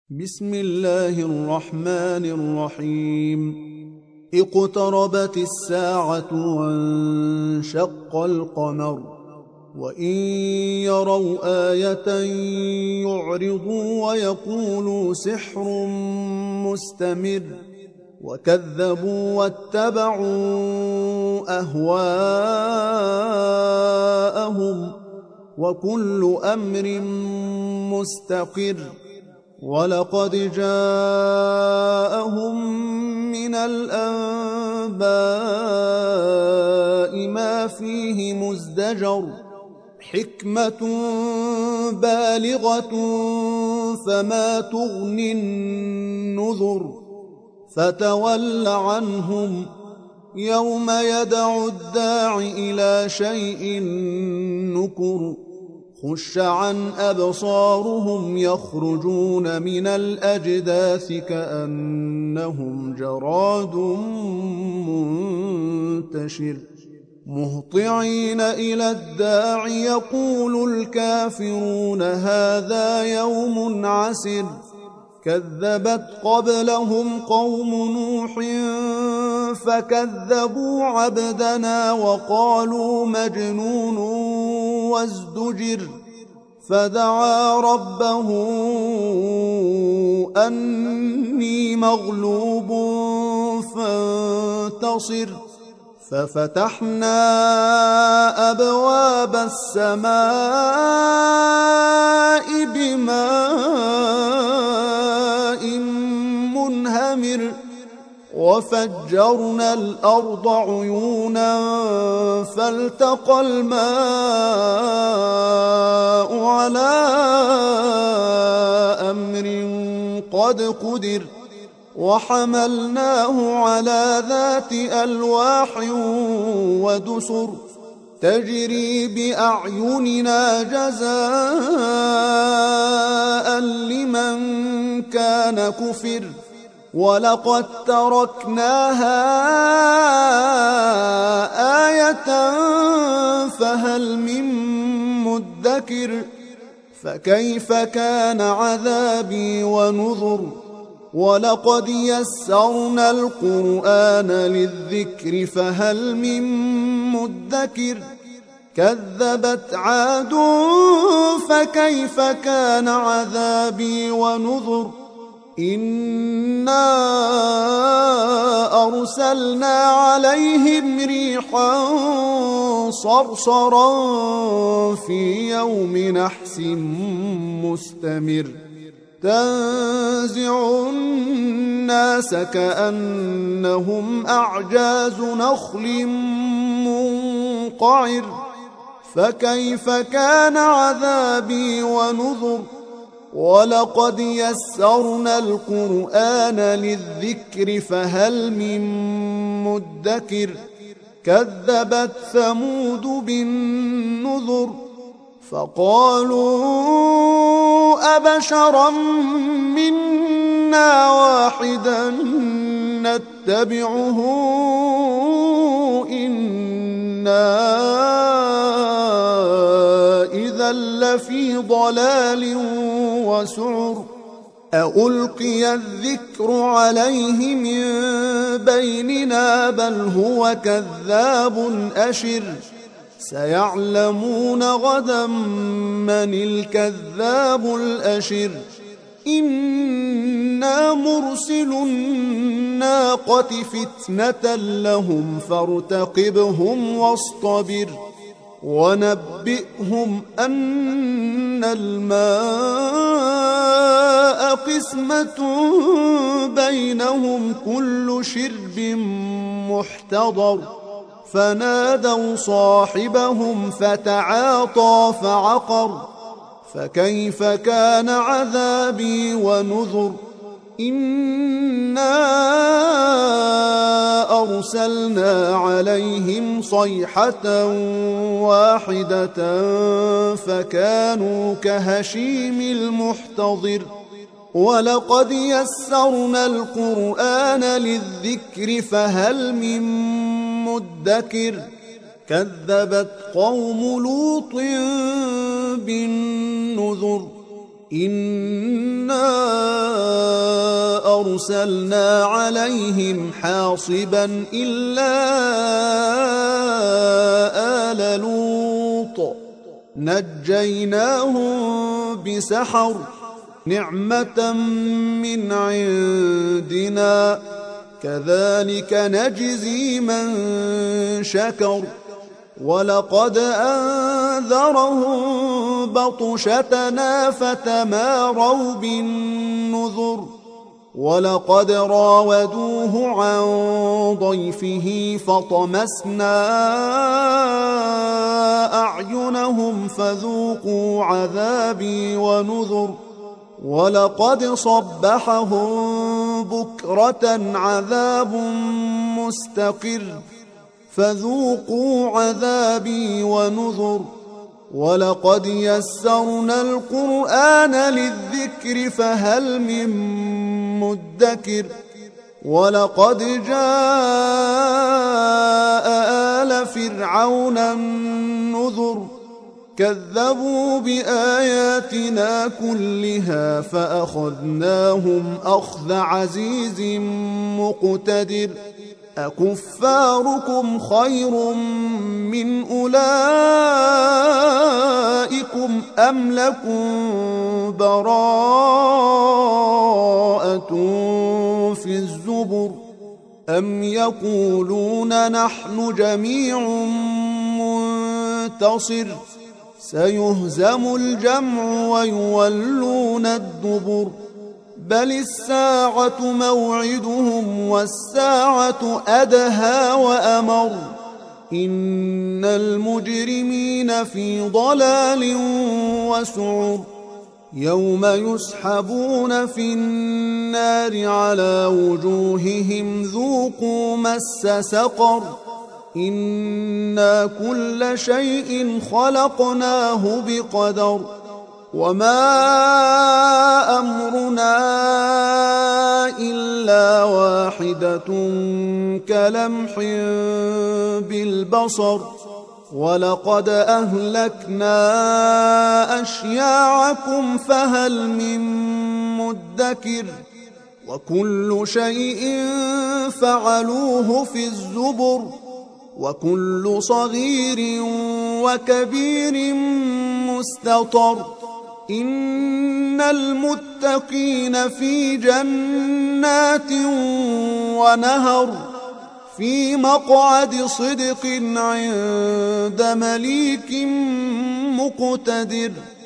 بسم الله الرحمن الرحيم. اقتربت الساعة وانشق القمر وإن يروا آية يعرضوا ويقولوا سحر مستمر وكذبوا واتبعوا أهواءهم وكل أمر مستقر ولقد جاءهم من الأنباء ما فيه مزدجر حكمة بالغة فما تغني النذر فتول عنهم يوم يدعو الداع إلى شيء نكر خش عن أبصارهم يخرجون من الأجداث كأنهم جراد منتشر مهطعين إلى الداع يقول الكافرون هذا يوم عسر كذبت قبلهم قوم نوح فكذبوا عبدنا وقالوا مجنون وازدجر فدعا ربه أني مغلوب فانتصر ففتحنا أبواب السماء بماء منهمر وفجرنا الأرض عيونا فالتقى الماء على أمر قد قدر وحملناه على ذات ألواح ودسر تجري بأعيننا جزاء لمن كان كفر ولقد تركناها آية فهل من مدكر فكيف كان عذابي ونذر ولقد يسرنا القرآن للذكر فهل من مدكر كذبت عاد فكيف كان عذابي ونذر إنا أرسلنا عليهم ريحا صرصرا في يوم نحس مستمر تنزع الناس كأنهم أعجاز نخل منقعر فكيف كان عذابي ونذر ولقد يسرنا القرآن للذكر فهل من مدكر كذبت ثمود بالنذر فقالوا أبشرا منا واحدا نتبعه إنا إذا لفي ضلال وسعر أألقي الذكر عليه من بيننا بل هو كذاب أشر سيعلمون غدا من الكذاب الأشر إنا مرسل الناقة فتنة لهم فارتقبهم واصطبر ونبئهم أن الماء قسمة بينهم كل شرب محتضر فنادوا صاحبهم فتعاطى فعقر فكيف كان عذابي ونذر إنا أرسلنا عليهم صيحة واحدة فكانوا كهشيم المحتضر ولقد يسرنا القرآن للذكر فهل من مدكر كذبت قوم لوط بالنذر إنا أرسلنا عليهم حاصبا إلا آل لوط نجيناهم بسحر نعمة من عندنا كذلك نجزي من شكر ولقد أنذرهم بطشتنا فتماروا بالنذر ولقد راودوه عن ضيفه فطمسنا أعينهم فذوقوا عذابي ونذر ولقد صبحهم بكرة عذاب مستقر فذوقوا عذابي ونذر ولقد يسرنا القرآن للذكر فهل من مدكر ولقد جاء آل فرعون النذر كذبوا بآياتنا كلها فأخذناهم أخذ عزيز مقتدر أكفاركم خير من أولئكم أم لكم براءة في الزبر أم يقولون نحن جميع منتصر سيهزم الجمع ويولون الدبر بل الساعة موعدهم والساعة أدهى وأمر إن المجرمين في ضلال وسعر يوم يسحبون في النار على وجوههم ذوقوا مس سقر إنا كل شيء خلقناه بقدر وما أمرنا إلا واحدة كلمح بالبصر ولقد أهلكنا أشياعكم فهل من مدكر وكل شيء فعلوه في الزبر وكل صغير وكبير مستطر إن المتقين في جنات ونهر في مقعد صدق عند مليك مقتدر